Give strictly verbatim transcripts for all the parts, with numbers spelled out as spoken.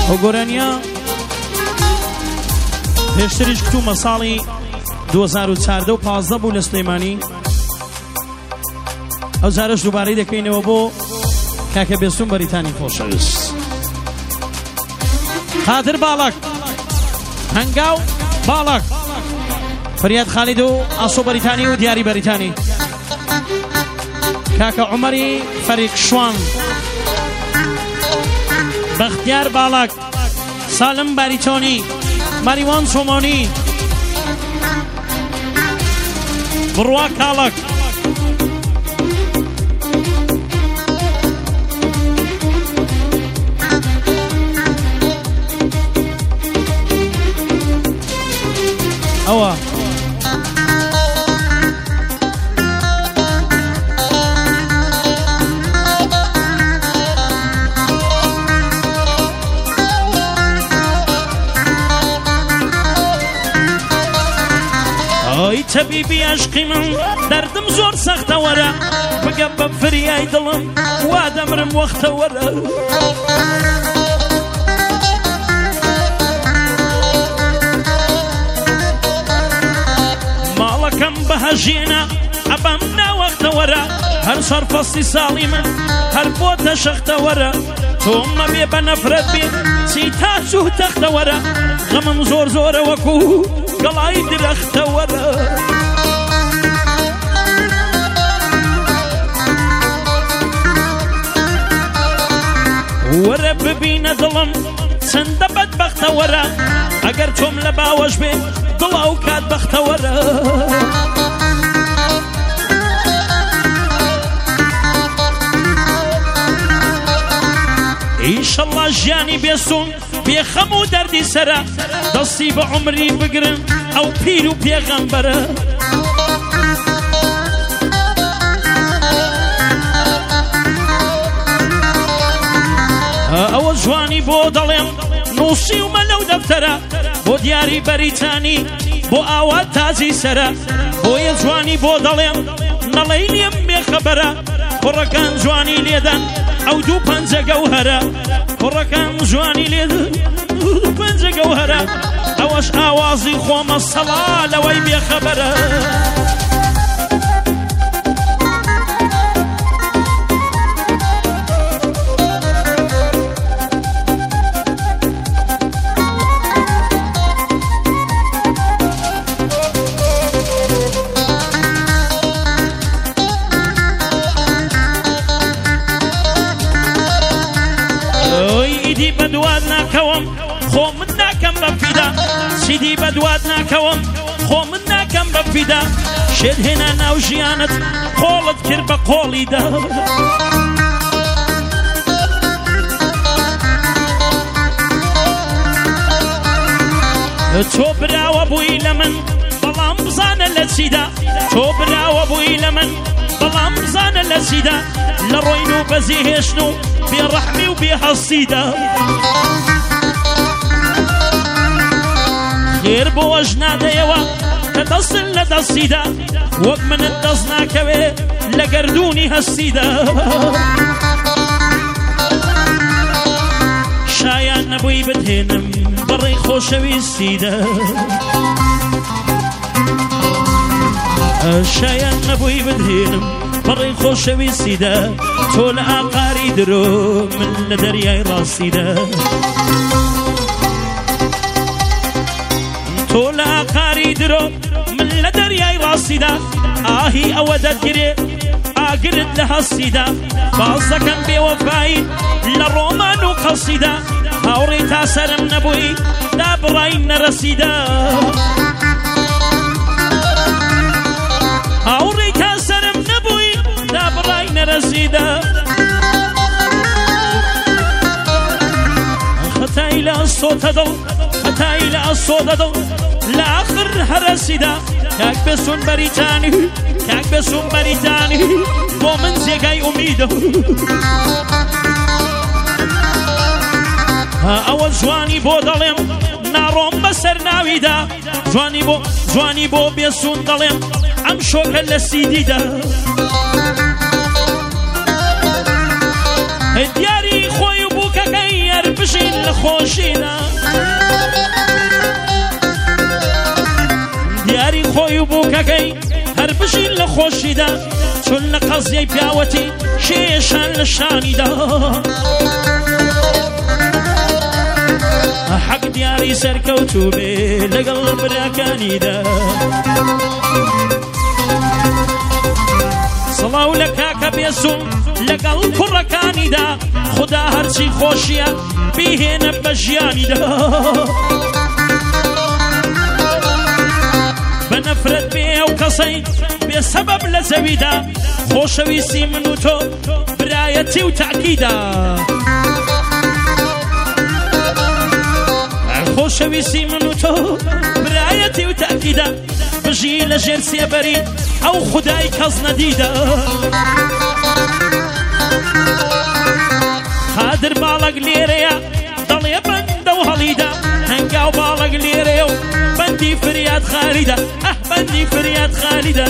ئەو گۆرانیە پێشتریش کتومە ساڵی دوو هەزار و چواردە و پازدە بوو لە سلێمانی. ئەو جارەش دووبارەی دەکەینەوە بۆ کاکە بێسوون بەریتانی خۆشەویست. قادر باڵک، هەنگاو باڵک، فریاد خالید و ئاسۆ بەریتانی و دیاری بەریتانی، کاکە عومەری فەریق شوان، بەختیار باڵک، سالم باریتۆنی، ماریوان سۆمۆنی، بڕوا کاڵک، ئەوە ئەی تەبیبی عەشقی من دەردم زۆر سەختە وەرە، بگە بە فریای دڵم وا دەمرم وەختە وەرە. ماڵەکەم بەهەژێنە ئەبەم ناوەختە وەرە، هەر سەر فەستی ساڵی من هەر بۆتە شەختە وەرە. تۆمە بێ بە نەفرەت بێ چی تاج و تەختە وەرە، غەمم زۆر زۆرە وەکو گەڵای درەختە وەرە. وەرە ببینە دڵم چەندە بەدبەختە وەرە، ئەگەر تۆم لە باوەش بێ دڵ ئەو کات بەختە وەرە. ئینشەڵڵا ژیانی بێسوون بێخەم و دەردی سەرە، دەستی بە عومری بگرن ئەو پیر و پێغەمبەرە. ئەوە جوانی بۆ دەڵێم نووسی ومە لەو دەفتەرە، بۆ دیاری بەریتانی بۆ ئاوا تازی سەرە. بۆیە جوانی بۆ دەڵێم نەڵەی لێم بێخەبەرە، کوڕەکان جوانی لێدەن ئەو دوو پەنجە گەوهەرە. کوڕەکان جوانی لێدەن دوو پەنجە گەوهەرە، ئەوەش ئاوازی خۆمە سەڵا لەوەی بێخەبەرە. بەدوات ناکەوم خۆ من ناکەم بە فیدا، سیدی بەدوات ناکەوم خۆ من ناکەم بە فیدا. شێت هێنا ناو ژیانت قۆڵت کرد بە قۆڵیدا. تۆ براوە بووی لە من بەڵام بزانە لە چیدا، تۆ براوە بووی لە من بەڵام بزانە لە چیدا. لە ڕۆین و بەزی هێشت و بێڕەحمی و بێهەسیدا. خێر بۆوەش نادەیەوە کە دەستن لە دەستیدا، وەک منت دەست ناکەوێ لە گەردوونی هەستیدا. شایان نەبووی بتهێنم بەڕێی خۆشەویستیدا، شایان نەبووی بتهێنم بەڕێی خۆشەویستیدا. تۆ لە ئاقاری درۆ من لە دەریای ڕاستیدا، تۆ لە ئاقاری درۆ من لە دەریای ڕاستیدا. ئاهی ئەوە دەتگرێ ئاگرت لە هەستیدا، باز دەکەم بێوەفایی لە ڕۆمان و قەسیدا. هاوڕێی تا سەرم نەبووی دا بڕای نەرەسیدا، هاوڕێی تا سەرم نەبووی دا بڕای نەرەسیدا. خەتای لە ئەسۆتە دڵ، خەتای لە ئەسۆتە دڵ لە ئاخر هەرەسیدا. کاک بێسوون بەریتانی، کاک بێسوون بەریتانی بۆ من جێگای ئومیدە. ئەوە جوانی بۆ دەڵێم ناڕۆم بەسەر ناویدا، جوانی بۆ جوانی بۆ بێسوون دەڵێم ئەم شۆکە لە سیدیدا. دیاری خۆی بووکەکەی هەر بژین لە خۆشیدا دیاری خۆی و بووکەکەی هەر بژین لە خۆشیدا چون لە قەزیەی پیاوەتی شێشان لە شانیدا حەق دیاری سەرکەوتوو بێ لەگەڵ براکانیدا سڵاو لە کاکە بێسوم لەگەڵ کوڕەکانیدا خدا هەرچی خۆشیە بیهێنە بە ژیانیدا بە نەفرەت بێ ئەو کەسەی بێسەبەب لە زەویدا خۆشەویستی من و تۆ برایەتی و تاکیدا خۆشەویستی من و تۆ برایەتی و تاکیدا بژی لە ژێر سێبەری ئەو خودای کەس نەدیدا قادر باڵک لێرەیە دەڵێ بەندە و هەڵیدا هەنگاو باڵک لێرەیە و بەندی فریاد خالیدا ئەه بەندی فریاد خالیدا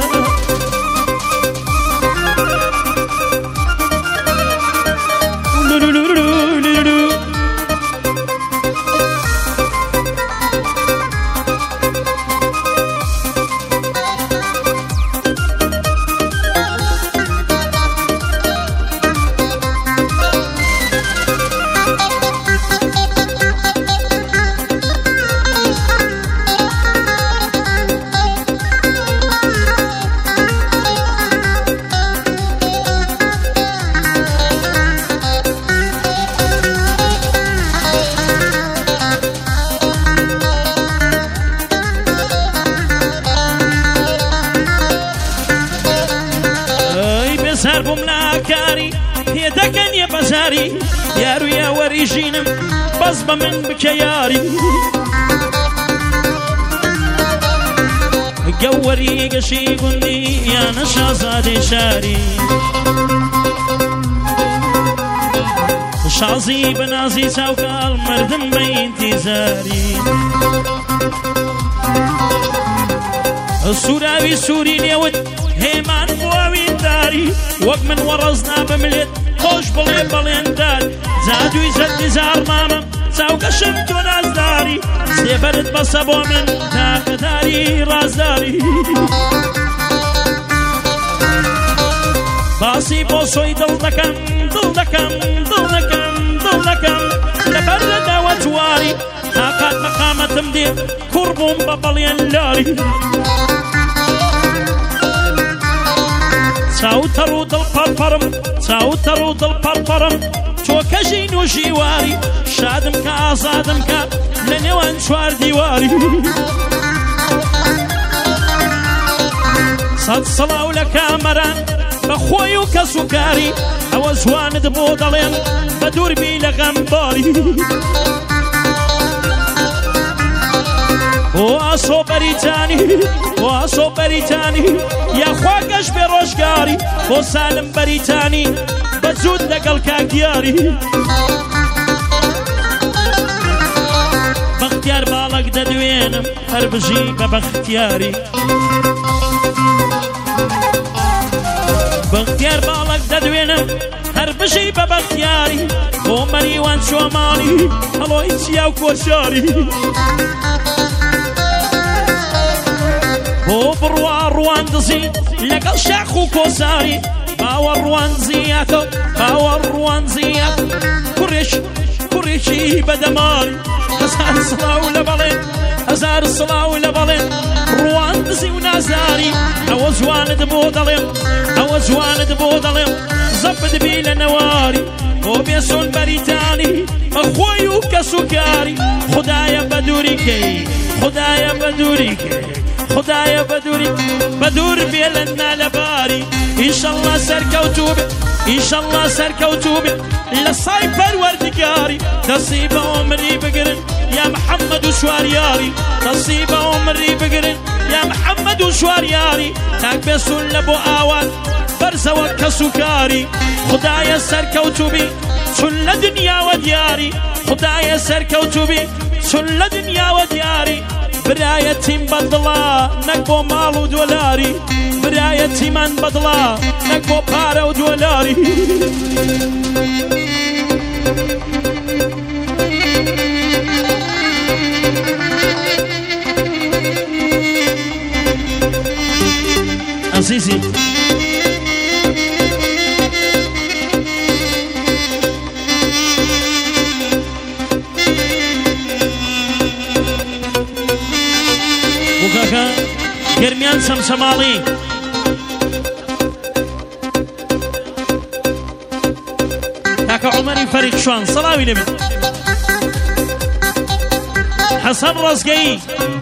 بەزار بووم ناکاری پێدەکەن یە بەزاری یار و یاوەری ژینم بەس بە من بکە یاری گەوەری گەشی گوندی یانە شازادەی شاری شازی بەنازی چاوکاڵ مردم بە ئینتیزاری سوراوی سووری لێوت هێمان بواوین داری وەک من وەڕەزنا بملێت خۆش بڵێ بەڵێندار جادووی زەردی زارمامە چاوکەشم تۆ نازداری سێبەرت بەسە بۆ من تاقەداری ڕازداری باسی بۆ سۆی دڵ دەکەم دڵ دەکەم دڵ دەکەم دڵ دەکەم لەبەر لە داوە جواری تاقات مەقامەتم دێ کوڕ بووم بە بەڵێن لاری چاوتەڕ و دڵ پەڕپەڕم چاوتەڕ و دڵ پەڕپەڕم چۆکە ژین و ژیواری شادم کە ئازادم کە لە نێوان چوار دیواری سەد سڵاو لە کامەران بە خۆی و کەس و کاری ئەوە جوانت بۆ دەڵێن بە دووربی لە غەمباری بۆ ئاسۆ بەریتانی بۆ ئاسۆ بەریتانی یاخوا گەش بێ ڕۆژگاری بۆ سالم بەریتانی بەجود لەگەڵ کاکدیاری بەختیار باڵک دەدوێنم هەر بژی بە بەختیاری بەختیار باڵک دەدوێنم هەر بژی بە بەختیاری بۆ مەریوان چۆمانی هەڵۆی چیا و کۆشاری بۆ بڕوا ڕوان دزی لەگەڵ شاخ و کۆساری باوە ڕوان زیاتە باوە ڕوان زیات کوڕێش کوڕێکی بەدەماری هەزار سڵاو لە بەڵێن هەزار سڵاو لە بەڵێن ڕوان دزی و نازاری ئەوە جوانت بۆ دەڵێم ئەوە جوانت بۆ دەڵێم زەبت بی لە نەواری بۆ بێسۆن بەریتانی بەخۆی و کەس و کاری خدایە بە دووریکەی خدایە بە دووریکەی خدایە بەدووری بەدوور بێ لە نالەباری ئینشەڵڵا سەرکەوتوو بێ ئینشەڵڵا سەرکەوتوو بێ لە سای پەروەردگاری دەستی بە عومری بگرن یا محەممەد و شواریاری دەستی بە عومری بگرن یا محەممەد و شواریاری تاک بێسون لە بۆ ئاوات بەرزەوە کەس و کاری خدایە سەرکەوتوو بێ چون لە دنیاوە دیاری خدایە سەرکەوتوو بێ چون لە دنیاوە دیاری برایەتیم بەدڵا نەک بۆ ماڵ و دۆلاری برایەتیمان بەدڵا نەک بۆ پارە و دۆلاری عزيزي وكاكا گرمیان سمسماڵی کاکە عومەری فەریق شوان سەڵاوی لەبێت حەسەن ڕەزگەیی